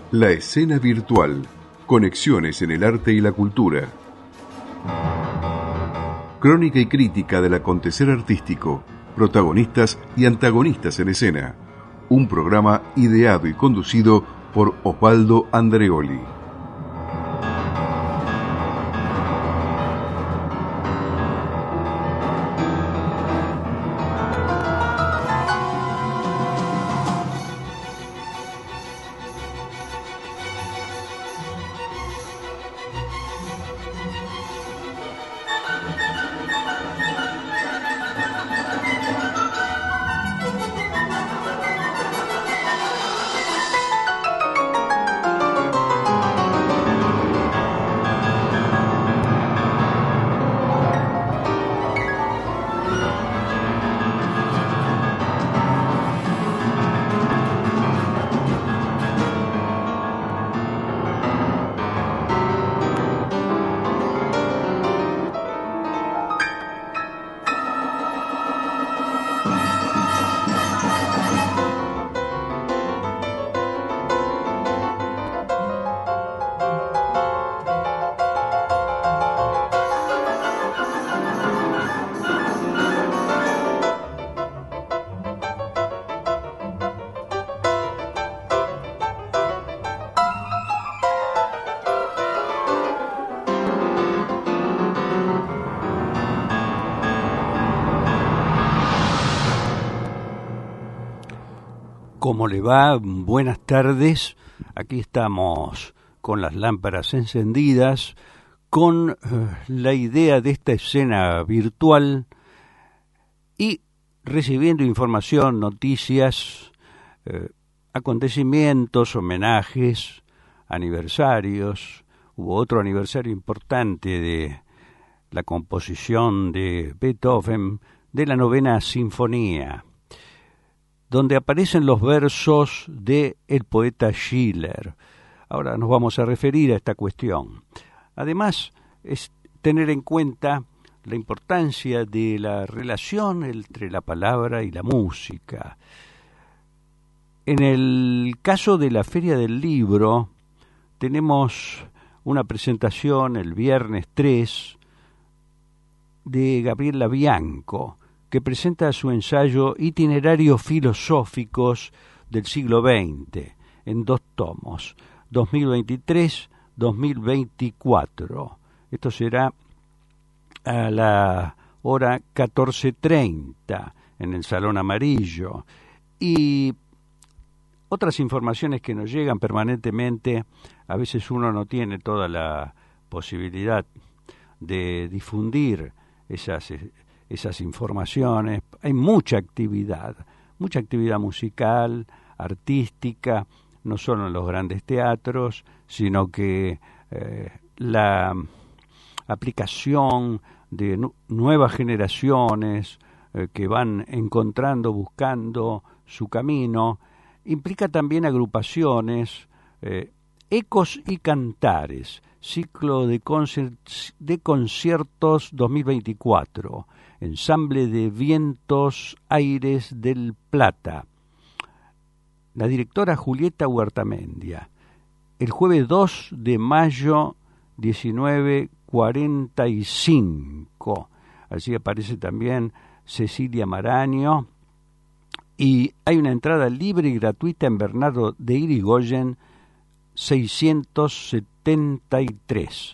La escena virtual. Conexiones en el arte y la cultura. Crónica y crítica del acontecer artístico. Protagonistas y antagonistas en escena. Un programa ideado y conducido por Osvaldo Andreoli. ¿Cómo le va? Buenas tardes. Aquí estamos con las lámparas encendidas, con la idea de esta escena virtual y recibiendo información, noticias, acontecimientos, homenajes, aniversarios. Hubo otro aniversario importante de la composición de Beethoven de la Novena Sinfonía, donde aparecen los versos de el poeta Schiller. Ahora nos vamos a referir a esta cuestión. Además, es tener en cuenta la importancia de la relación entre la palabra y la música. En el caso de la Feria del Libro, tenemos una presentación el viernes 3 de Gabriela Bianco, que presenta su ensayo Itinerarios filosóficos del siglo XX, en 2 tomos, 2023-2024. Esto será a la hora 14:30 en el Salón Amarillo. Y otras informaciones que nos llegan permanentemente, a veces uno no tiene toda la posibilidad de difundir esas informaciones. Hay mucha actividad musical, artística, no solo en los grandes teatros, sino que la aplicación de nuevas generaciones que van encontrando, buscando su camino, implica también agrupaciones, ecos y cantares, ciclo de conciertos 2024, Ensamble de Vientos Aires del Plata, la directora Julieta Huertamendia, el jueves 2 de mayo 19:45, allí aparece también Cecilia Maraño, y hay una entrada libre y gratuita en Bernardo de Irigoyen 673.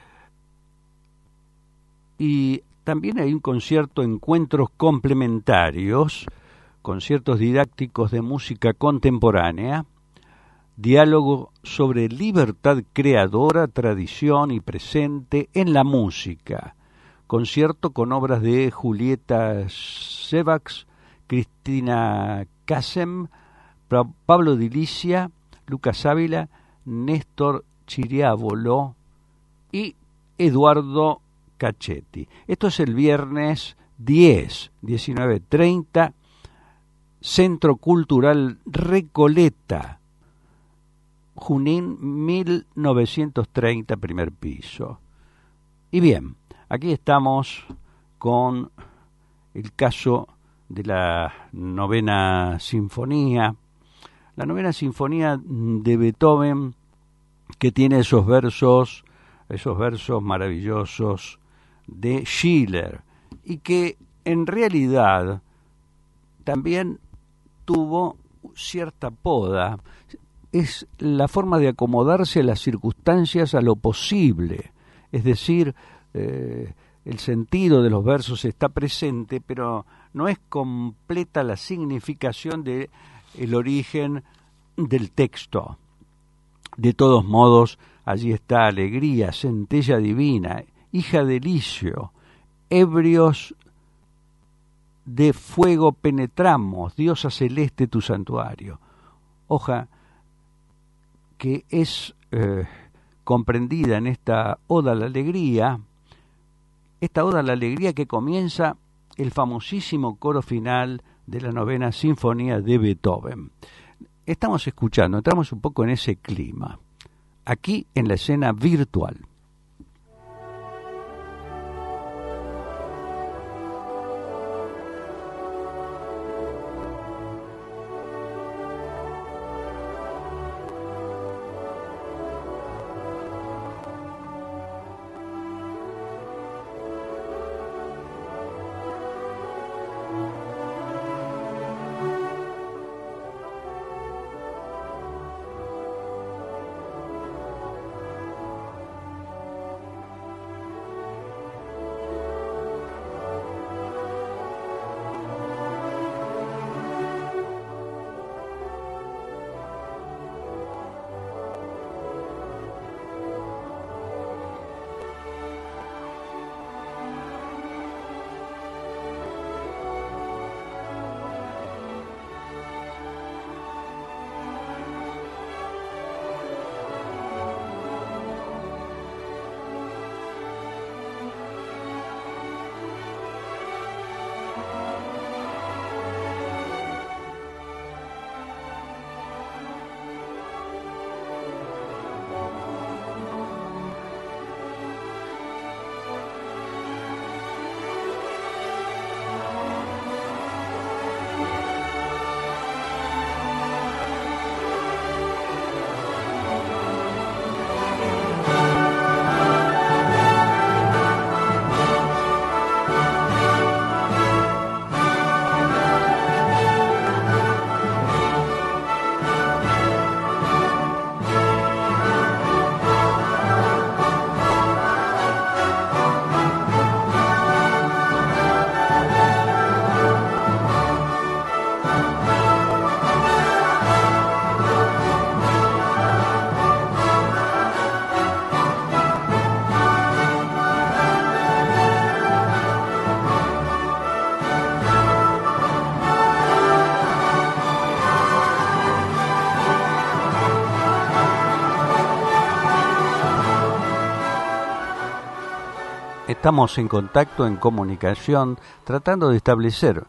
Y también hay un concierto, encuentros complementarios, conciertos didácticos de música contemporánea, diálogo sobre libertad creadora, tradición y presente en la música, concierto con obras de Julieta Sevax, Cristina Casem, Pablo Dilicia, Lucas Ávila, Néstor Chiriávolo y Eduardo Cachetti. Esto es el viernes 10, 19:30, Centro Cultural Recoleta, Junín 1930, primer piso. Y bien, aquí estamos con el caso de la Novena Sinfonía. La novena sinfonía de Beethoven, que tiene esos versos maravillosos de Schiller, y que en realidad también tuvo cierta poda. Es la forma de acomodarse a las circunstancias a lo posible, es decir, el sentido de los versos está presente, pero no es completa la significación de el origen del texto. De todos modos, allí está alegría, centella divina, hija de Licio, ebrios de fuego penetramos, diosa celeste tu santuario. Hoja que es comprendida en esta Oda a la Alegría, que comienza el famosísimo coro final de la novena sinfonía de Beethoven. Entramos un poco en ese clima, aquí en la escena virtual. Estamos en contacto, en comunicación, tratando de establecer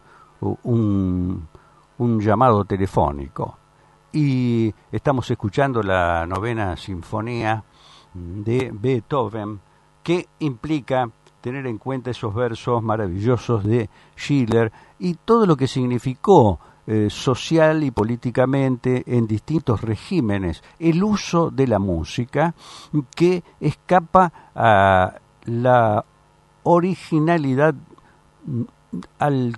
un llamado telefónico. Y estamos escuchando la novena sinfonía de Beethoven, que implica tener en cuenta esos versos maravillosos de Schiller y todo lo que significó social y políticamente en distintos regímenes el uso de la música, que escapa a la originalidad al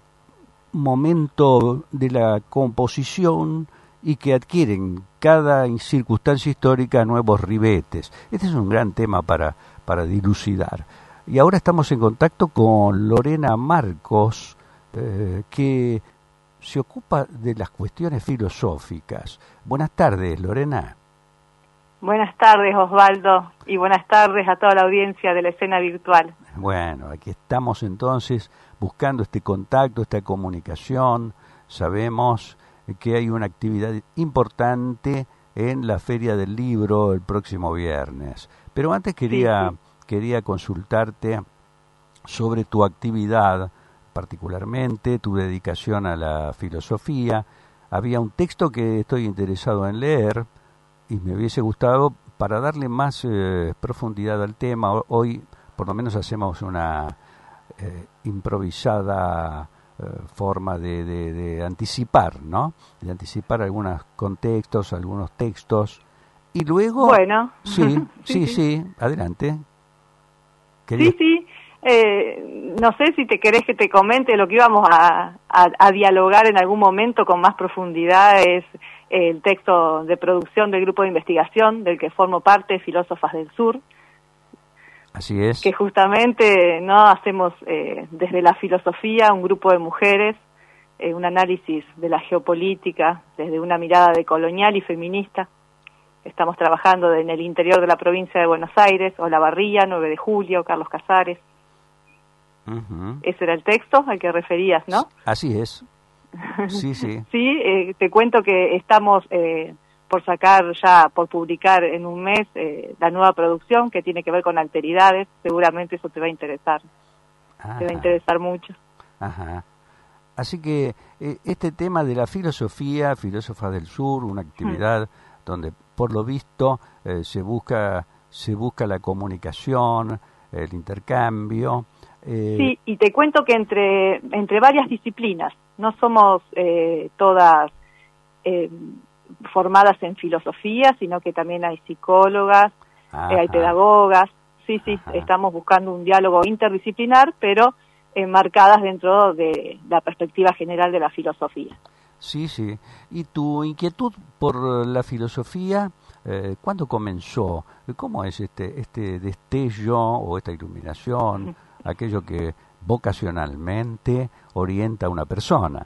momento de la composición y que adquieren cada circunstancia histórica nuevos ribetes. Este es un gran tema para dilucidar. Y ahora estamos en contacto con Lorena Marcos, que se ocupa de las cuestiones filosóficas. Buenas tardes, Lorena. Buenas tardes, Osvaldo, y buenas tardes a toda la audiencia de la escena virtual. Bueno, aquí estamos entonces buscando este contacto, esta comunicación. Sabemos que hay una actividad importante en la Feria del Libro el próximo viernes. Pero antes quería consultarte sobre tu actividad, particularmente tu dedicación a la filosofía. Había un texto que estoy interesado en leer y me hubiese gustado, para darle más profundidad al tema. Hoy por lo menos hacemos una improvisada forma de anticipar, ¿no? De anticipar algunos contextos, algunos textos. Y luego... Bueno. Sí, adelante. Sí. No sé si te querés que te comente lo que íbamos a dialogar en algún momento con más profundidad. Es el texto de producción del grupo de investigación del que formo parte, Filósofas del Sur. Así es. Que justamente no hacemos desde la filosofía, un grupo de mujeres, un análisis de la geopolítica desde una mirada decolonial y feminista. Estamos trabajando en el interior de la provincia de Buenos Aires, Olavarría, 9 de Julio, Carlos Casares. Uh-huh. Ese era el texto al que referías, ¿no? Así es. Sí. Sí, te cuento que estamos por sacar ya, por publicar en un mes la nueva producción que tiene que ver con alteridades. Seguramente eso te va a interesar. Ajá. Te va a interesar mucho. Ajá. Así que este tema de la filosofía, Filósofas del Sur, una actividad donde por lo visto se busca la comunicación, el intercambio. Sí, y te cuento que entre varias disciplinas, no somos todas formadas en filosofía, sino que también hay psicólogas, hay pedagogas. Sí, Ajá. Estamos buscando un diálogo interdisciplinar, pero enmarcadas dentro de la perspectiva general de la filosofía. Sí. ¿Y tu inquietud por la filosofía, cuándo comenzó? ¿Cómo es este destello o esta iluminación, aquello que vocacionalmente orienta a una persona?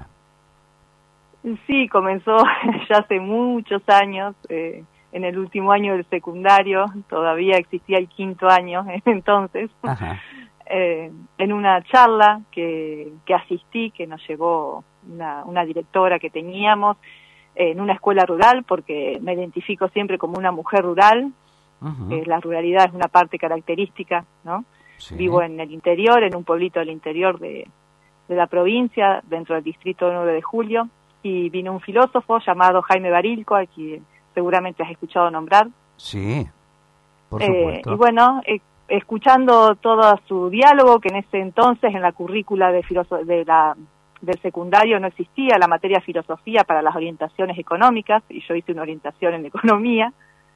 Sí, comenzó ya hace muchos años, en el último año del secundario, todavía existía el quinto año entonces. Ajá. En una charla que asistí, que nos llevó una directora que teníamos en una escuela rural, porque me identifico siempre como una mujer rural. Uh-huh. La ruralidad es una parte característica, ¿no? Sí. Vivo en el interior, en un pueblito del interior de la provincia, dentro del distrito 9 de Julio, y vino un filósofo llamado Jaime Barilco, a quien seguramente has escuchado nombrar. Sí, por supuesto. Y bueno, escuchando todo su diálogo, que en ese entonces en la currícula del secundario no existía la materia filosofía para las orientaciones económicas, y yo hice una orientación en economía,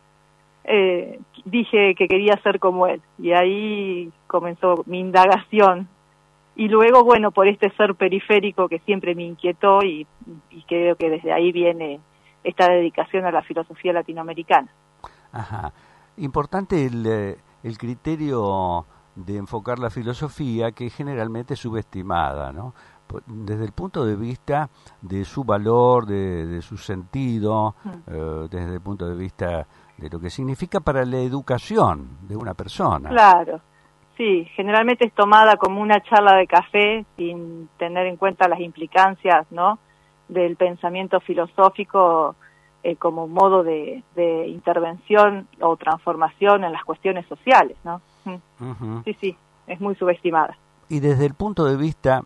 dije que quería ser como él, y ahí comenzó mi indagación. Y luego, bueno, por este ser periférico que siempre me inquietó, y creo que desde ahí viene esta dedicación a la filosofía latinoamericana. Ajá. Importante el criterio de enfocar la filosofía, que generalmente es subestimada, ¿no? Desde el punto de vista de su valor, de su sentido, desde el punto de vista de lo que significa para la educación de una persona. Claro, sí, generalmente es tomada como una charla de café sin tener en cuenta las implicancias, ¿no?, del pensamiento filosófico como modo de intervención o transformación en las cuestiones sociales, ¿no? Uh-huh. Sí, es muy subestimada. Y desde el punto de vista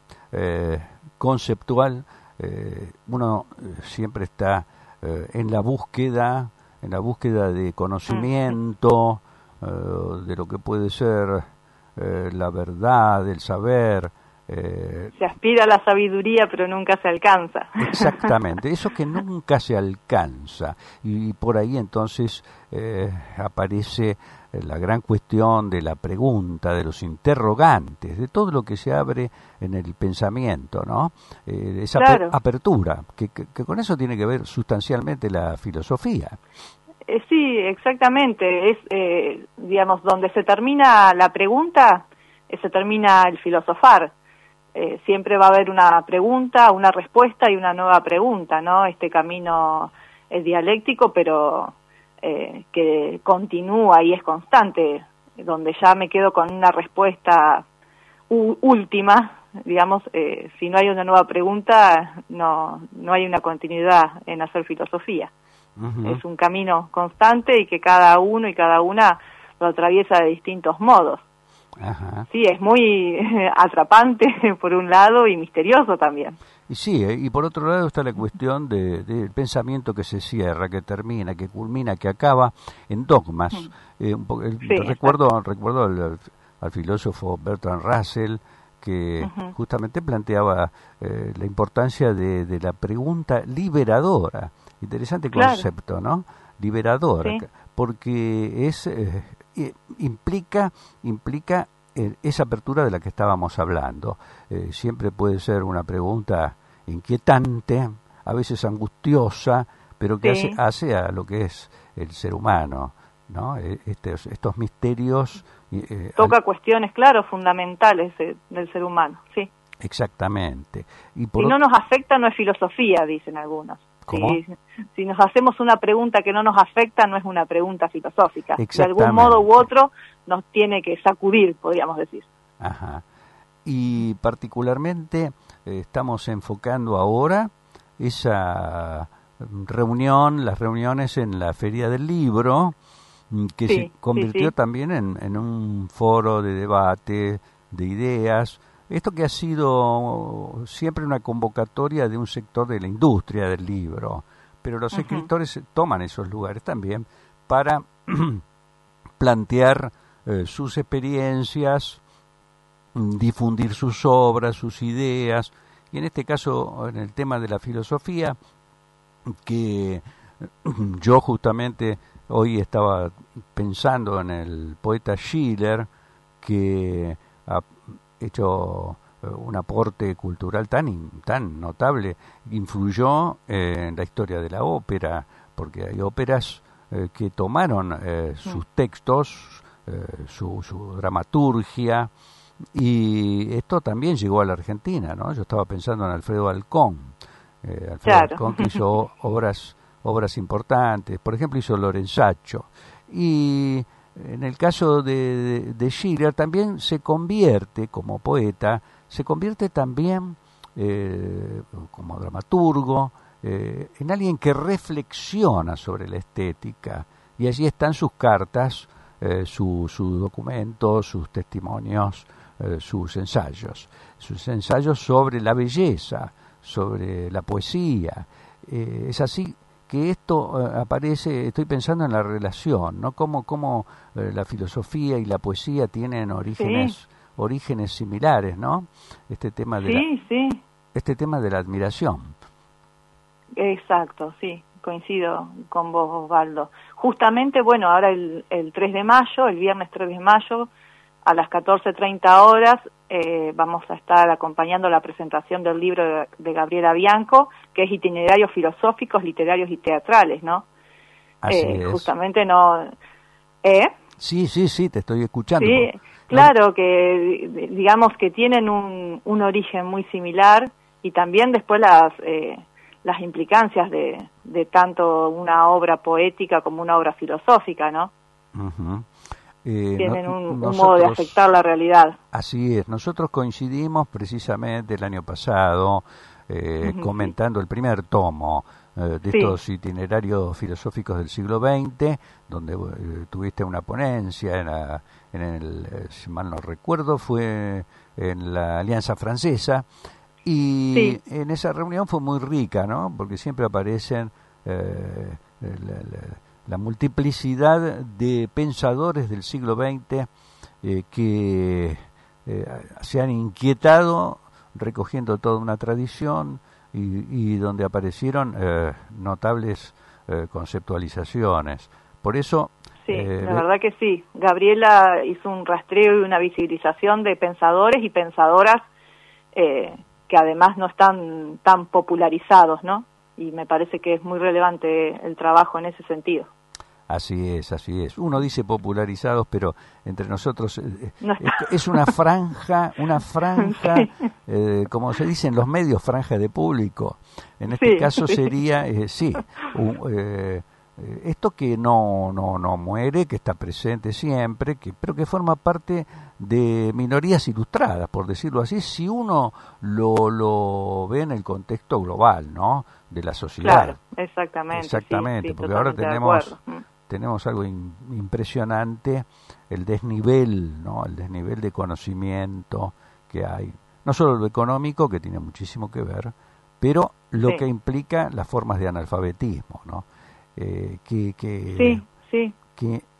conceptual, uno siempre está en la búsqueda de conocimiento, de lo que puede ser la verdad, el saber. Se aspira a la sabiduría, pero nunca se alcanza. Exactamente, eso que nunca se alcanza. Y por ahí entonces aparece la gran cuestión de la pregunta, de los interrogantes, de todo lo que se abre en el pensamiento, ¿no? Esa claro. Apertura, que con eso tiene que ver sustancialmente la filosofía. Sí, exactamente. Es, digamos, donde se termina la pregunta, se termina el filosofar. Siempre va a haber una pregunta, una respuesta y una nueva pregunta, ¿no? Este camino es dialéctico, pero que continúa y es constante, donde ya me quedo con una respuesta última, digamos. Si no hay una nueva pregunta, no hay una continuidad en hacer filosofía. Uh-huh. Es un camino constante y que cada uno y cada una lo atraviesa de distintos modos. Ajá. Sí, es muy atrapante por un lado y misterioso también. Y sí, y por otro lado está la cuestión del pensamiento que se cierra, que termina, que culmina, que acaba en dogmas. Sí, recuerdo al filósofo Bertrand Russell, que justamente planteaba la importancia de la pregunta liberadora. Interesante concepto, ¿no? Liberadora, sí. Porque es implica esa apertura de la que estábamos hablando. Siempre puede ser una pregunta inquietante, a veces angustiosa, pero que hace a lo que es el ser humano, ¿no? Estos misterios. Toca cuestiones, claro, fundamentales del ser humano, sí. Exactamente. Si no nos afecta, no es filosofía, dicen algunos. ¿Cómo? Si nos hacemos una pregunta que no nos afecta, no es una pregunta filosófica. De algún modo u otro nos tiene que sacudir, podríamos decir. Ajá. Y particularmente estamos enfocando ahora esa reunión, las reuniones en la Feria del Libro, que se convirtió también en un foro de debate, de ideas. Esto que ha sido siempre una convocatoria de un sector de la industria del libro, pero los escritores toman esos lugares también para plantear sus experiencias, difundir sus obras, sus ideas, y en este caso, en el tema de la filosofía, que yo justamente hoy estaba pensando en el poeta Schiller, que ha hecho un aporte cultural tan notable, influyó en la historia de la ópera, porque hay óperas que tomaron sus textos, su dramaturgia, y esto también llegó a la Argentina, ¿no? Yo estaba pensando en Alfredo Alcón, Alcón, que hizo obras importantes, por ejemplo hizo Lorenzaccio, y en el caso de Schiller también se convierte como poeta, se convierte también como dramaturgo, en alguien que reflexiona sobre la estética, y allí están sus cartas, sus documentos, sus testimonios, sus ensayos sobre la belleza, sobre la poesía. Es así que esto aparece, estoy pensando en la relación, ¿no? Cómo la filosofía y la poesía tienen orígenes similares, ¿no? Este tema de la admiración. Exacto, sí, coincido con vos, Osvaldo. Justamente, bueno, ahora el 3 de mayo, el viernes 3 de mayo, a las 14:30 horas, vamos a estar acompañando la presentación del libro de Gabriela Bianco, que es Itinerarios Filosóficos, Literarios y Teatrales, ¿no? Así es. Justamente no... Sí, te estoy escuchando. Sí, claro, que digamos que tienen un origen muy similar, y también después las implicancias de tanto una obra poética como una obra filosófica, ¿no? Tienen un modo de afectar la realidad. Así es. Nosotros coincidimos precisamente el año pasado comentando el primer tomo de estos itinerarios filosóficos del siglo XX, donde tuviste una ponencia si mal no recuerdo, fue en la Alianza Francesa, y en esa reunión fue muy rica, ¿no? Porque siempre aparecen la multiplicidad de pensadores del siglo XX que se han inquietado recogiendo toda una tradición, y donde aparecieron notables conceptualizaciones. Por eso... la verdad que sí. Gabriela hizo un rastreo y una visibilización de pensadores y pensadoras que además no están tan popularizados, ¿no? Y me parece que es muy relevante el trabajo en ese sentido. Así es. Uno dice popularizados, pero entre nosotros es una franja, como se dice en los medios, franja de público. En este caso sería, esto que no muere, que está presente siempre, pero que forma parte de minorías ilustradas, por decirlo así, si uno lo ve en el contexto global, ¿no? De la sociedad. Claro, exactamente, porque ahora tenemos algo impresionante, el desnivel, ¿no? El desnivel de conocimiento que hay, no solo lo económico, que tiene muchísimo que ver, pero lo que implica las formas de analfabetismo, ¿no? Que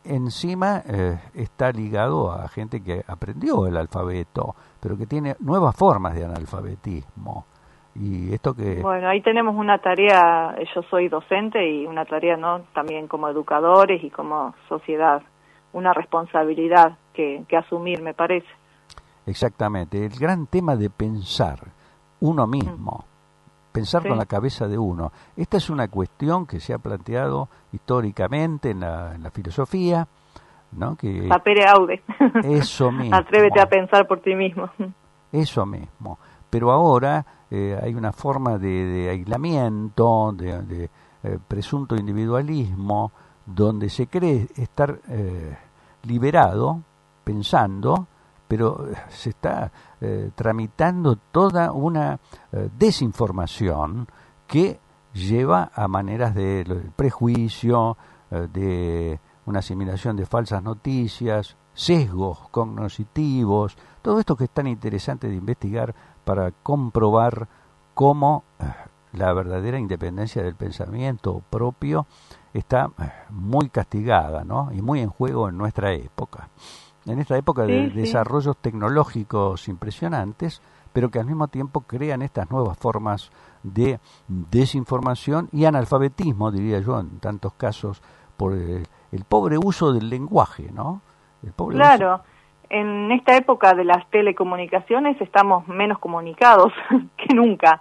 encima está ligado a gente que aprendió el alfabeto, pero que tiene nuevas formas de analfabetismo. Y esto que... Bueno, ahí tenemos una tarea, yo soy docente y una tarea, ¿no?, también como educadores y como sociedad, una responsabilidad que asumir, me parece. Exactamente, el gran tema de pensar uno mismo, pensar Sí. con la cabeza de uno. Esta es una cuestión que se ha planteado históricamente en la filosofía, ¿no? Que Sapere aude. eso mismo. Atrévete a pensar por ti mismo. Eso mismo. Pero ahora hay una forma de aislamiento, de presunto individualismo, donde se cree estar liberado, pensando, pero se está tramitando toda una desinformación que lleva a maneras de prejuicio, de una asimilación de falsas noticias, sesgos cognitivos, todo esto que es tan interesante de investigar para comprobar cómo la verdadera independencia del pensamiento propio está muy castigada, ¿no? Y muy en juego en nuestra época. En esta época de desarrollos tecnológicos impresionantes, pero que al mismo tiempo crean estas nuevas formas de desinformación y analfabetismo, diría yo, en tantos casos, por el pobre uso del lenguaje, ¿no? El pobre Claro, uso. en esta época de las telecomunicaciones estamos menos comunicados que nunca.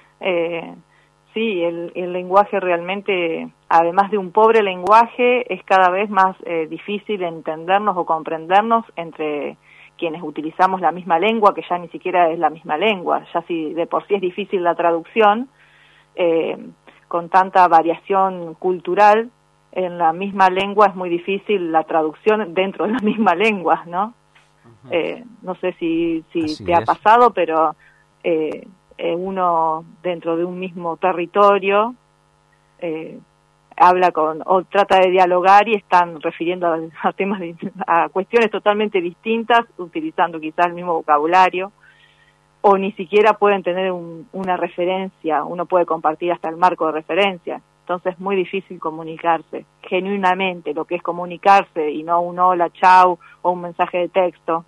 Sí, el lenguaje realmente, además de un pobre lenguaje, es cada vez más difícil entendernos o comprendernos entre quienes utilizamos la misma lengua, que ya ni siquiera es la misma lengua. Ya si de por sí es difícil la traducción, con tanta variación cultural, en la misma lengua es muy difícil la traducción dentro de la misma lengua, ¿no? No sé si te ha pasado, pero uno dentro de un mismo territorio habla o trata de dialogar y están refiriendo a temas, a cuestiones totalmente distintas, utilizando quizás el mismo vocabulario, o ni siquiera pueden tener una referencia, uno puede compartir hasta el marco de referencia. Entonces es muy difícil comunicarse genuinamente, lo que es comunicarse y no un hola, chau o un mensaje de texto.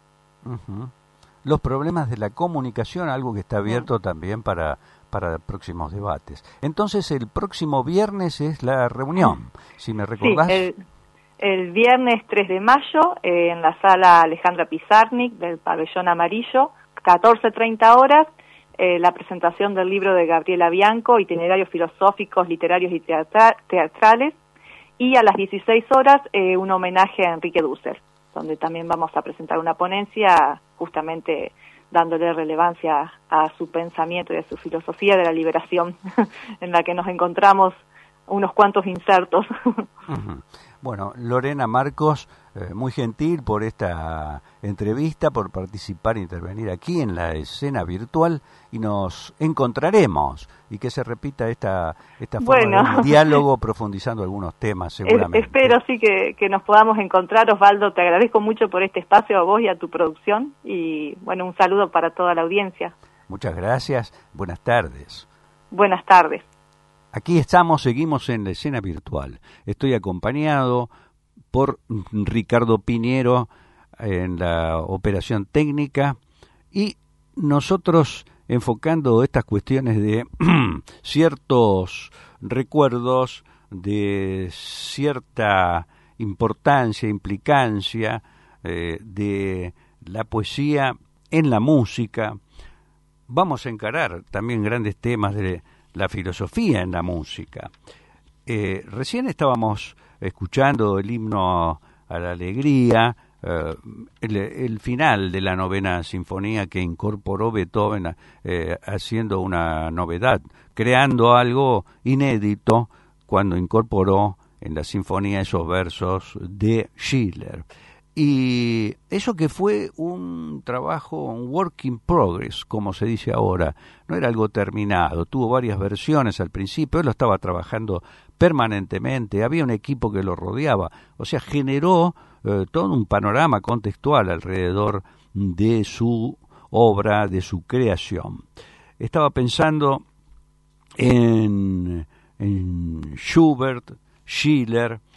Los problemas de la comunicación, algo que está abierto también para próximos debates. Entonces el próximo viernes es la reunión, si me recordás. Sí, el viernes 3 de mayo en la sala Alejandra Pizarnik del Pabellón Amarillo, 14:30 horas. La presentación del libro de Gabriela Bianco, Itinerarios filosóficos, literarios y teatrales, y a las 16 horas un homenaje a Enrique Dussel, donde también vamos a presentar una ponencia justamente dándole relevancia a su pensamiento y a su filosofía de la liberación, en la que nos encontramos unos cuantos insertos. Bueno, Lorena Marcos, muy gentil por esta entrevista, por participar e intervenir aquí en la escena virtual, y nos encontraremos y que se repita esta forma de diálogo profundizando algunos temas seguramente. Espero sí que nos podamos encontrar, Osvaldo. Te agradezco mucho por este espacio, a vos y a tu producción, y bueno, un saludo para toda la audiencia. Muchas gracias, buenas tardes. Buenas tardes. Aquí estamos, seguimos en la escena virtual. Estoy acompañado por Ricardo Piñero en la operación técnica y nosotros enfocando estas cuestiones de ciertos recuerdos, de cierta importancia, implicancia de la poesía en la música. Vamos a encarar también grandes temas de la filosofía en la música. Recién estábamos escuchando el himno a la alegría, el final de la novena sinfonía que incorporó Beethoven haciendo una novedad, creando algo inédito cuando incorporó en la sinfonía esos versos de Schiller. Y eso que fue un trabajo, un work in progress, como se dice ahora, no era algo terminado, tuvo varias versiones al principio, él lo estaba trabajando permanentemente, había un equipo que lo rodeaba, o sea, generó todo un panorama contextual alrededor de su obra, de su creación. Estaba pensando en Schubert, Schiller,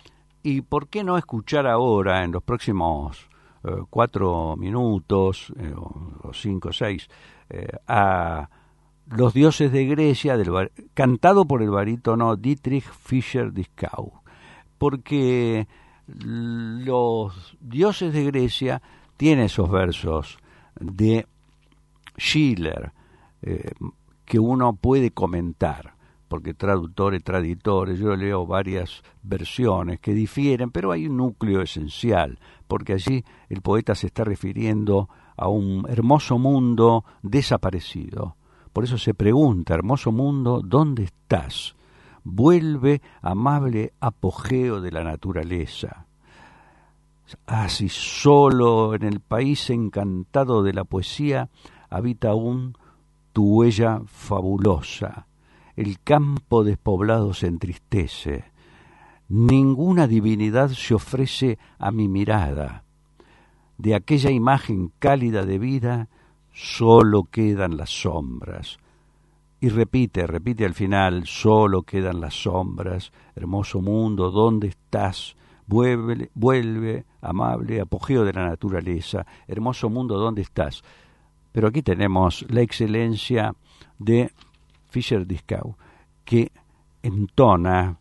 ¿Y por qué no escuchar ahora, en los próximos 4 minutos, o 5 o 6, a Los dioses de Grecia, cantado por el barítono Dietrich Fischer-Dieskau? Porque Los dioses de Grecia tiene esos versos de Schiller que uno puede comentar, porque traductores, traditores, yo leo varias versiones que difieren, pero hay un núcleo esencial, porque allí el poeta se está refiriendo a un hermoso mundo desaparecido. Por eso se pregunta: hermoso mundo, ¿dónde estás? Vuelve, amable apogeo de la naturaleza. Así solo en el país encantado de la poesía habita aún tu huella fabulosa. El campo despoblado se entristece. Ninguna divinidad se ofrece a mi mirada. De aquella imagen cálida de vida solo quedan las sombras. Y repite al final: solo quedan las sombras. Hermoso mundo, ¿dónde estás? Vuelve, amable apogeo de la naturaleza. Hermoso mundo, ¿dónde estás? Pero aquí tenemos la excelencia de Fischer-Dieskau, que entona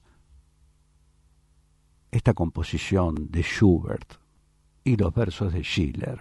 esta composición de Schubert y los versos de Schiller.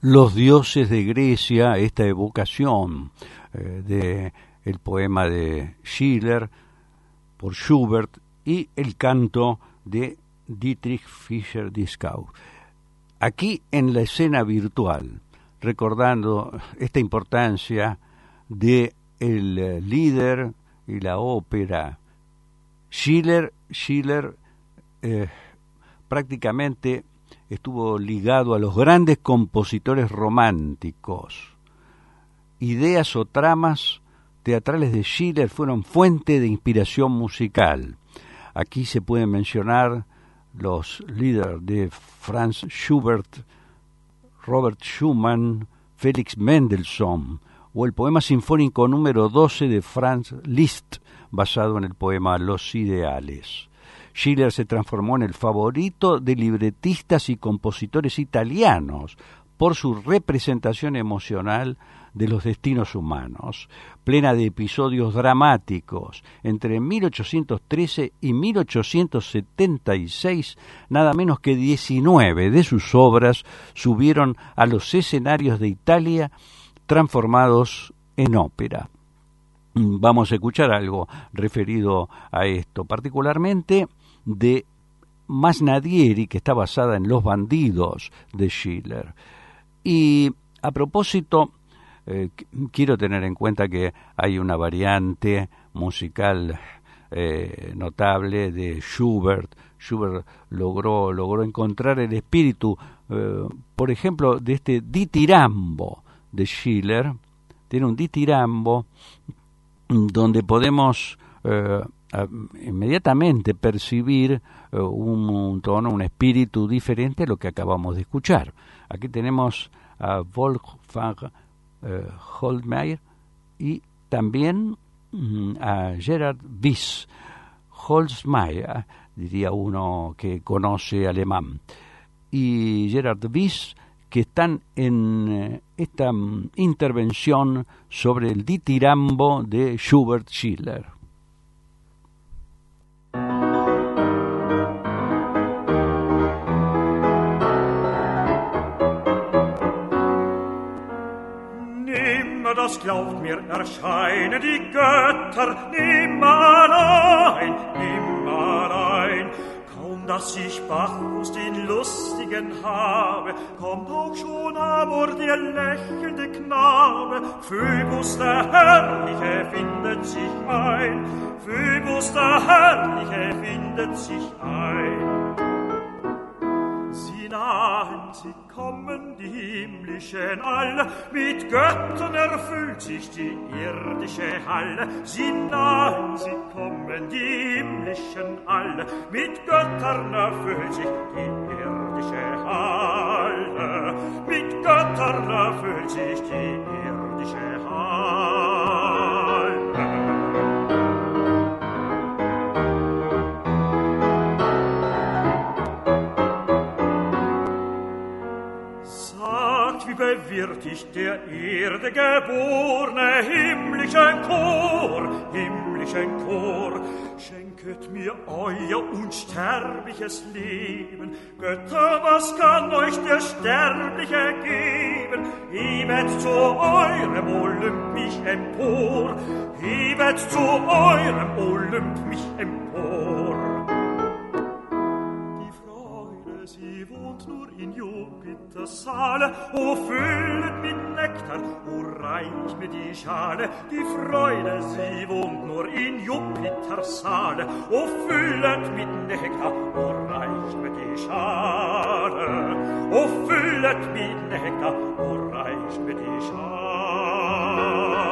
Los dioses de Grecia, esta evocación de el poema de Schiller por Schubert y el canto de Dietrich Fischer-Dieskau. Aquí en la escena virtual, recordando esta importancia de el líder y la ópera. Schiller prácticamente estuvo ligado a los grandes compositores románticos. Ideas o tramas teatrales de Schiller fueron fuente de inspiración musical. Aquí se pueden mencionar los líderes de Franz Schubert, Robert Schumann, Felix Mendelssohn, o el poema sinfónico número 12 de Franz Liszt, basado en el poema Los Ideales. Schiller se transformó en el favorito de libretistas y compositores italianos por su representación emocional de los destinos humanos, plena de episodios dramáticos. Entre 1813 y 1876, nada menos que 19 de sus obras subieron a los escenarios de Italia transformados en ópera. Vamos a escuchar algo referido a esto, particularmente de Masnadieri, que está basada en Los bandidos de Schiller. Y a propósito, quiero tener en cuenta que hay una variante musical notable de Schubert. Schubert logró encontrar el espíritu, por ejemplo, de este ditirambo de Schiller. Tiene un ditirambo donde podemos inmediatamente percibir un tono, un espíritu diferente a lo que acabamos de escuchar. Aquí tenemos a Wolfgang Holzmeier y también a Gerhard Wyss. Holzmeier, diría uno que conoce alemán, y Gerhard Wyss, que están en esta intervención sobre el ditirambo de Schubert Schiller. Das glaubt mir, erscheinen die Götter nimmer allein. Kaum, dass ich Bacchus den Lustigen habe, kommt auch schon Amor, der lächelnde Knabe. Phoebus, der Herrliche, findet sich ein. Phoebus, der Herrliche, findet sich ein. Sie nahen, sie kommen, die himmlischen alle, mit Göttern erfüllt sich die irdische Halle. Sie nahen, sie kommen, die himmlischen alle, mit Göttern erfüllt sich die irdische Halle. Mit Göttern erfüllt sich die irdische Halle. Wie bewirrt ich der Erde geborne himmlischen Chor, schenket mir euer unsterbliches Leben. Götter, was kann euch der Sterbliche geben? Hebet zu eurem Olymp mich empor, hebet zu eurem Olymp mich empor. Sie wohnt nur in Jupiters Saale, o füllet mit Nektar, o reich mir die Schale. Die Freude, sie wohnt nur in Jupiters Saale, o füllet mit Nektar, o reicht mir die Schale. O füllet mit Nektar, o reicht mir die Schale.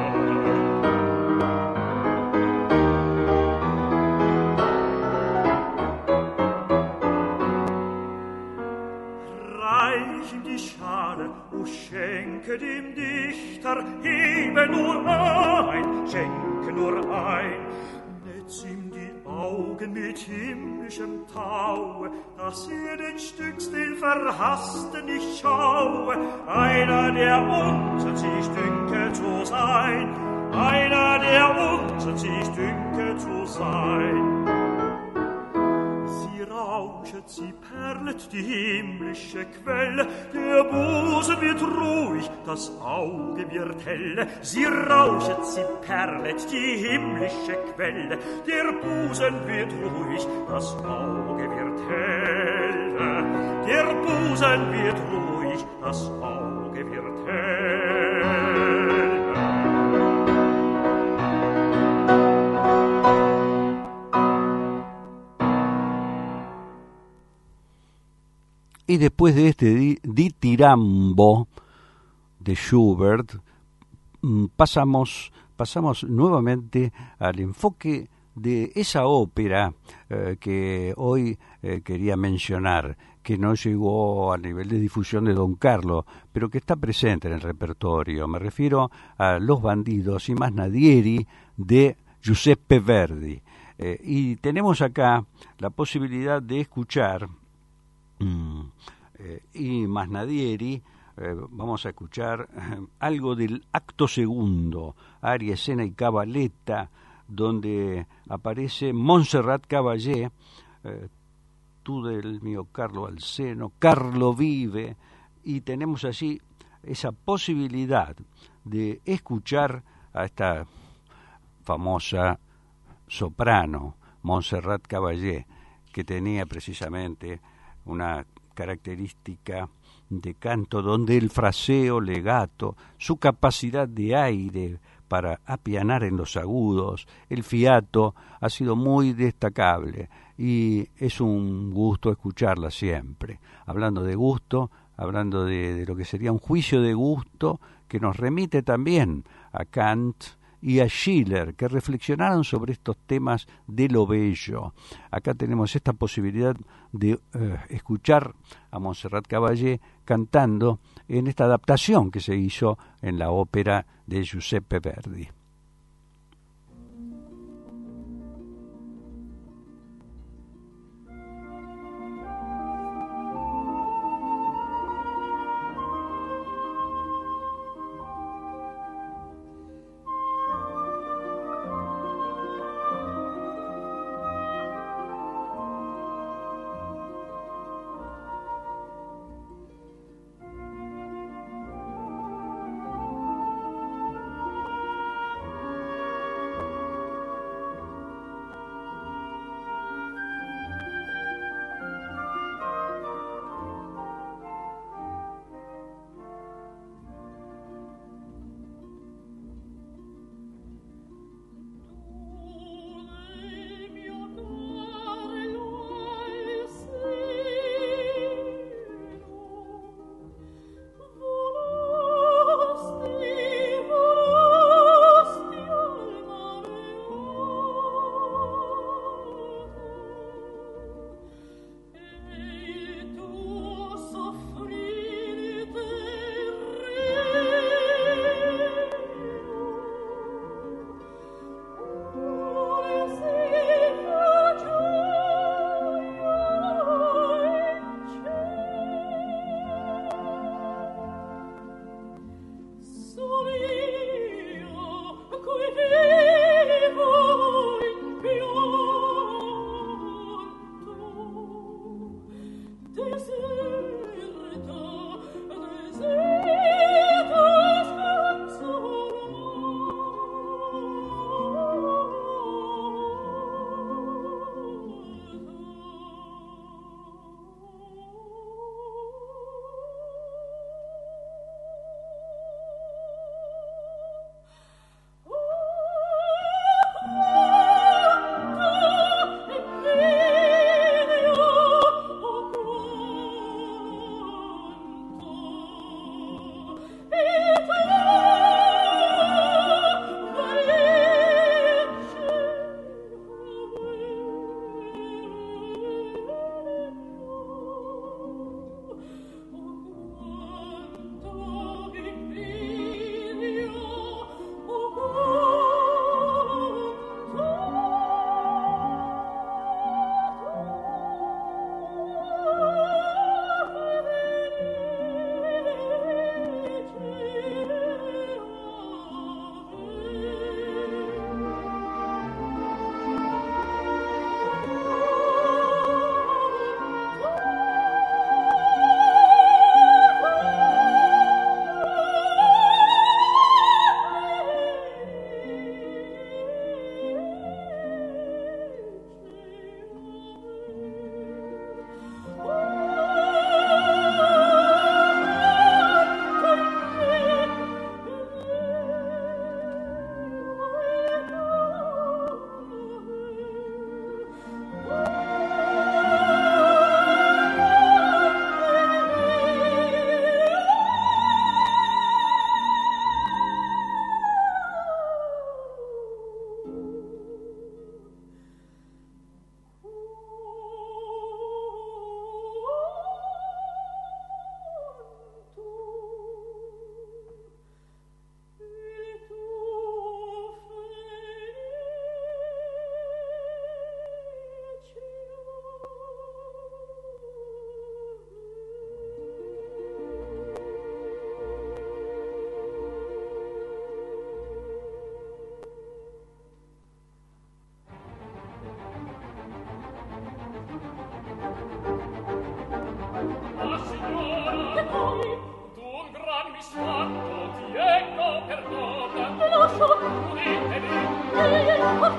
Die Schale, o schenke dem Dichter, hebe nur ein, schenke nur ein. Netz ihm die Augen mit himmlischem Taue, dass den Stücks den Verhassten nicht schaue. Einer, der unter sich dünke zu sein, einer, der unter sich dünke zu sein. rauschet, sie perlet die himmlische Quelle, der Busen wird ruhig, das Auge wird helle. Sie rauschet, sie perlet die himmlische Quelle, der Busen wird ruhig, das Auge wird helle. Der Busen wird ruhig, das Auge wird helle. Y después de este ditirambo de Schubert, pasamos nuevamente al enfoque de esa ópera que hoy quería mencionar, que no llegó al nivel de difusión de Don Carlo, pero que está presente en el repertorio. Me refiero a Los bandidos y Masnadieri de Giuseppe Verdi. Y tenemos acá la posibilidad de escuchar y Masnadieri. Vamos a escuchar algo del acto segundo, aria, escena y cabaleta, donde aparece Montserrat Caballé, tú del mío Carlo al seno, Carlo vive, y tenemos allí esa posibilidad de escuchar a esta famosa soprano, Montserrat Caballé, que tenía precisamente una característica de canto donde el fraseo legato, su capacidad de aire para apianar en los agudos, el fiato, ha sido muy destacable y es un gusto escucharla siempre. Hablando de gusto, hablando de lo que sería un juicio de gusto que nos remite también a Kant y a Schiller, que reflexionaron sobre estos temas de lo bello. Acá tenemos esta posibilidad de escuchar a Montserrat Caballé cantando en esta adaptación que se hizo en la ópera de Giuseppe Verdi.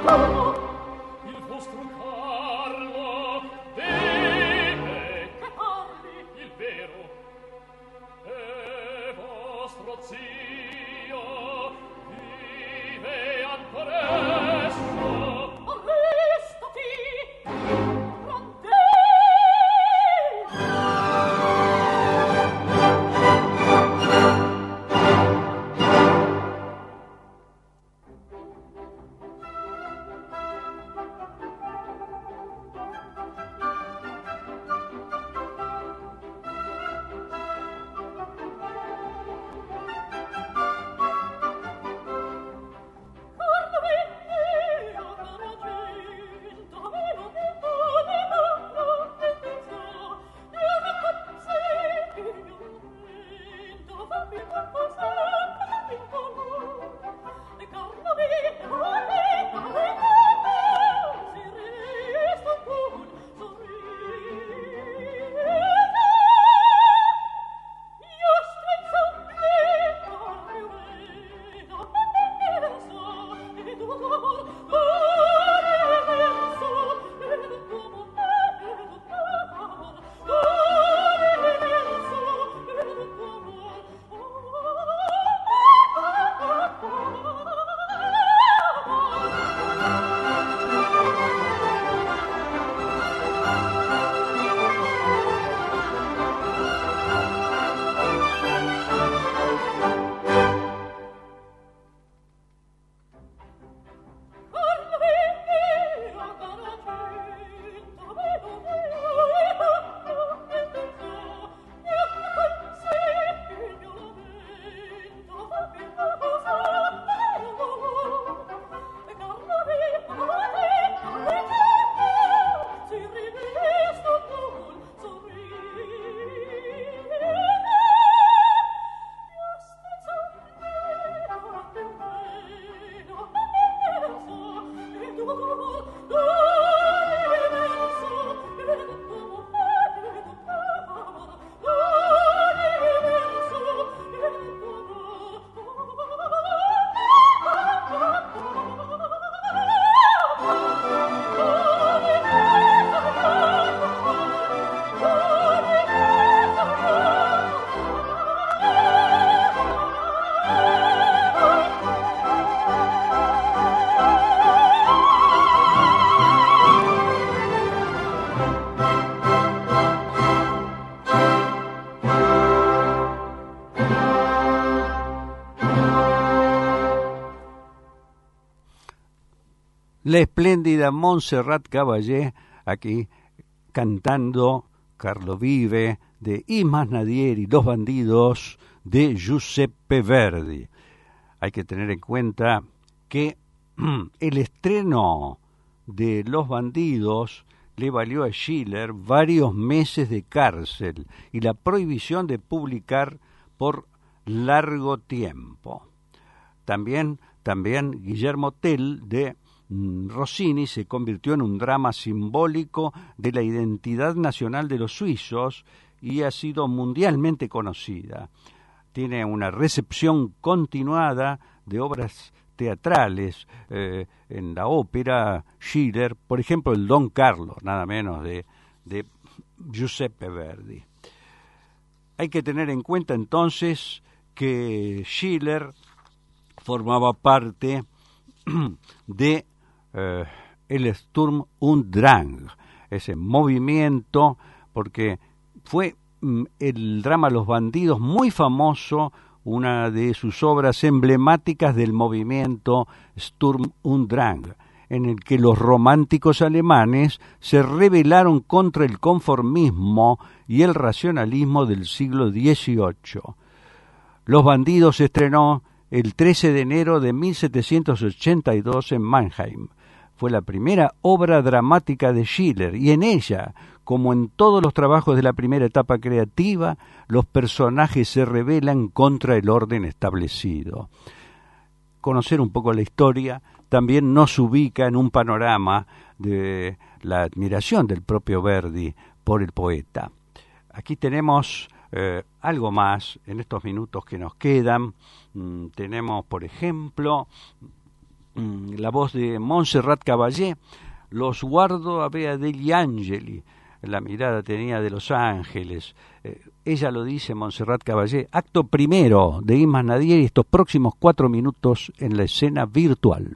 la espléndida Montserrat Caballé, aquí cantando Carlo Vive, de Y más Nadieri, Los Bandidos, de Giuseppe Verdi. Hay que tener en cuenta que el estreno de Los Bandidos le valió a Schiller varios meses de cárcel y la prohibición de publicar por largo tiempo. También Guillermo Tell de Rossini se convirtió en un drama simbólico de la identidad nacional de los suizos y ha sido mundialmente conocida. Tiene una recepción continuada de obras teatrales en la ópera Schiller, por ejemplo el Don Carlo, nada menos de Giuseppe Verdi. Hay que tener en cuenta entonces que Schiller formaba parte de el Sturm und Drang, ese movimiento, porque fue el drama Los Bandidos muy famoso, una de sus obras emblemáticas del movimiento Sturm und Drang, en el que los románticos alemanes se rebelaron contra el conformismo y el racionalismo del siglo XVIII. Los Bandidos se estrenó el 13 de enero de 1782 en Mannheim. Fue la primera obra dramática de Schiller y en ella, como en todos los trabajos de la primera etapa creativa, los personajes se rebelan contra el orden establecido. Conocer un poco la historia también nos ubica en un panorama de la admiración del propio Verdi por el poeta. Aquí tenemos algo más en estos minutos que nos quedan. Tenemos, por ejemplo, la voz de Montserrat Caballé, los guardo a Bea degli Angeli, la mirada tenía de los ángeles. Ella lo dice, Montserrat Caballé, acto primero de Ismas Nadieri, estos próximos 4 minutos en la escena virtual.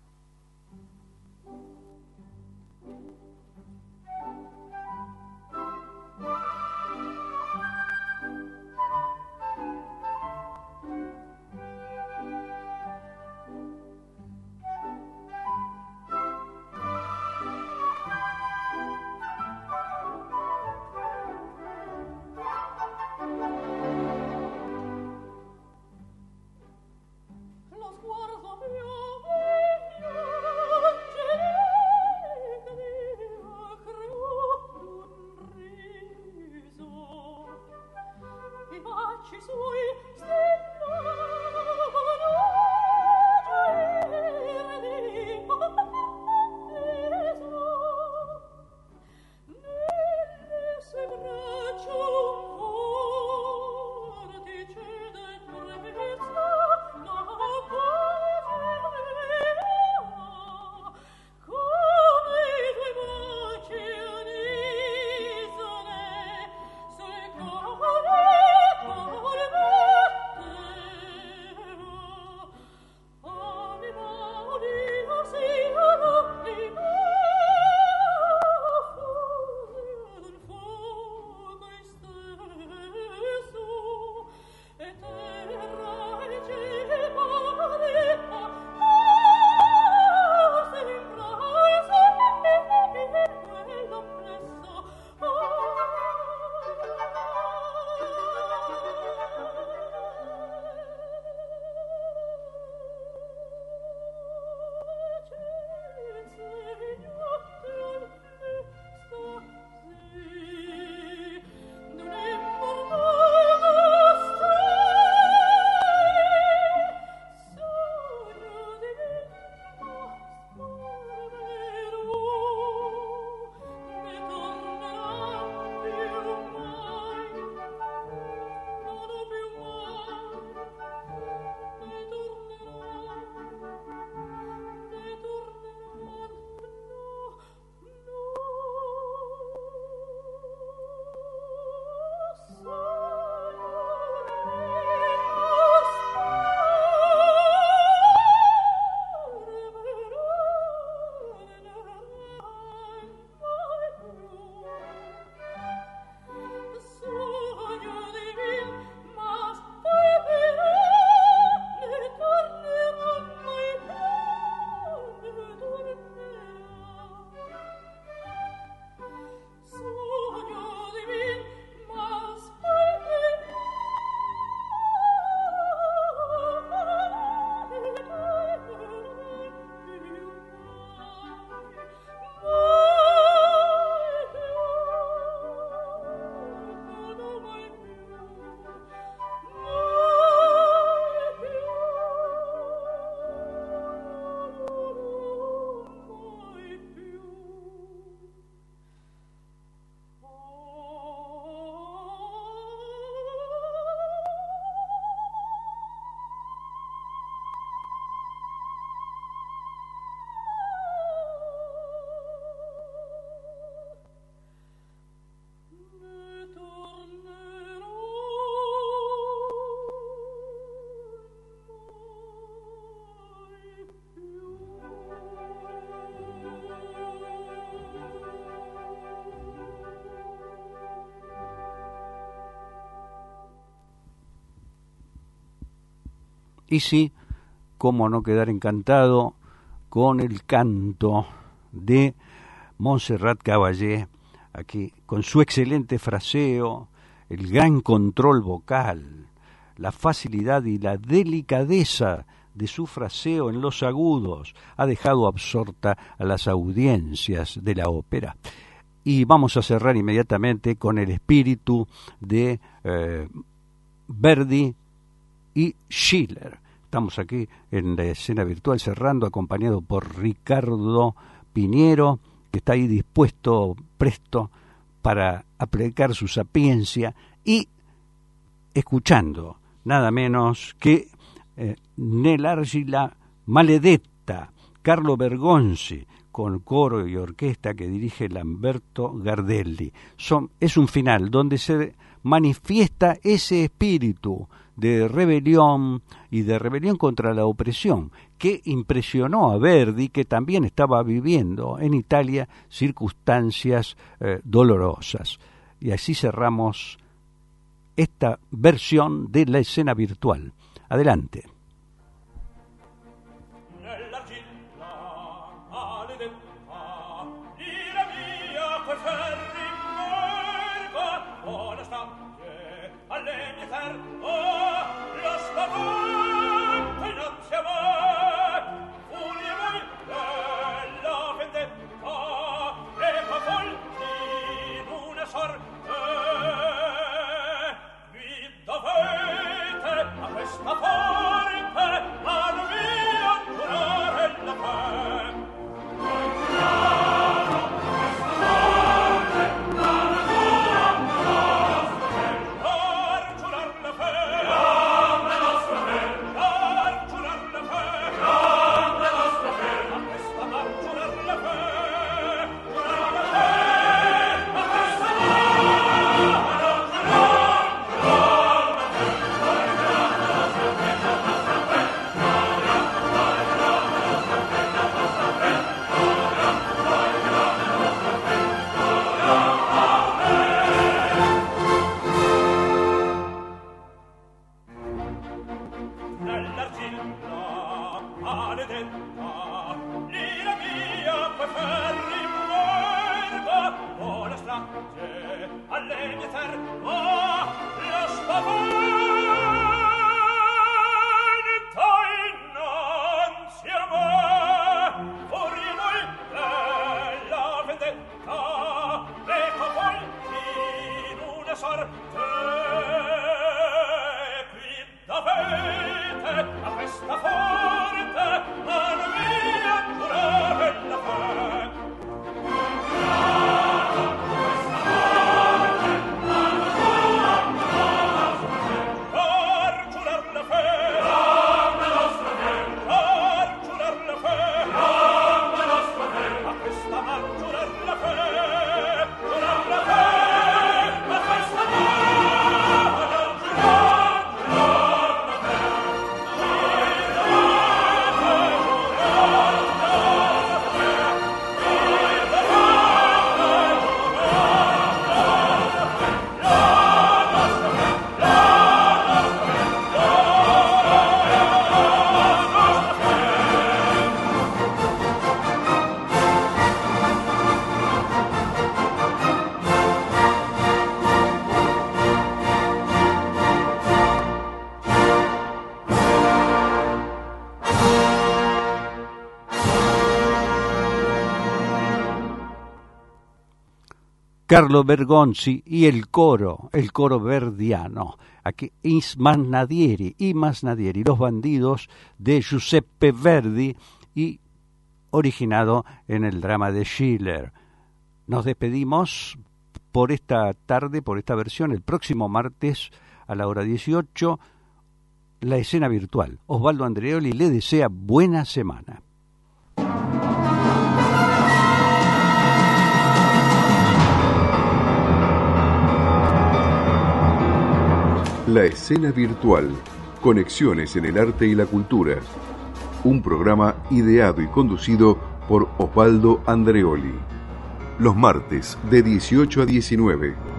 Y sí, cómo no quedar encantado con el canto de Montserrat Caballé, aquí, con su excelente fraseo, el gran control vocal, la facilidad y la delicadeza de su fraseo en los agudos, ha dejado absorta a las audiencias de la ópera. Y vamos a cerrar inmediatamente con el espíritu de Verdi y Schiller. Estamos aquí en la escena virtual cerrando, acompañado por Ricardo Piñero, que está ahí dispuesto, presto, para aplicar su sapiencia y escuchando nada menos que Nell'argilla maledetta, canta Carlo Bergonzi, con coro y orquesta que dirige Lamberto Gardelli. Es un final donde se manifiesta ese espíritu de rebelión y de rebelión contra la opresión que impresionó a Verdi, que también estaba viviendo en Italia circunstancias dolorosas. Y así cerramos esta versión de la escena virtual. Adelante. Carlo Bergonzi y el coro verdiano. Aquí I Masnadieri, Los bandidos de Giuseppe Verdi y originado en el drama de Schiller. Nos despedimos por esta tarde, por esta versión. El próximo martes a la hora 18, la escena virtual. Osvaldo Andreoli le desea buena semana. La escena virtual, conexiones en el arte y la cultura. Un programa ideado y conducido por Osvaldo Andreoli. Los martes de 18 a 19.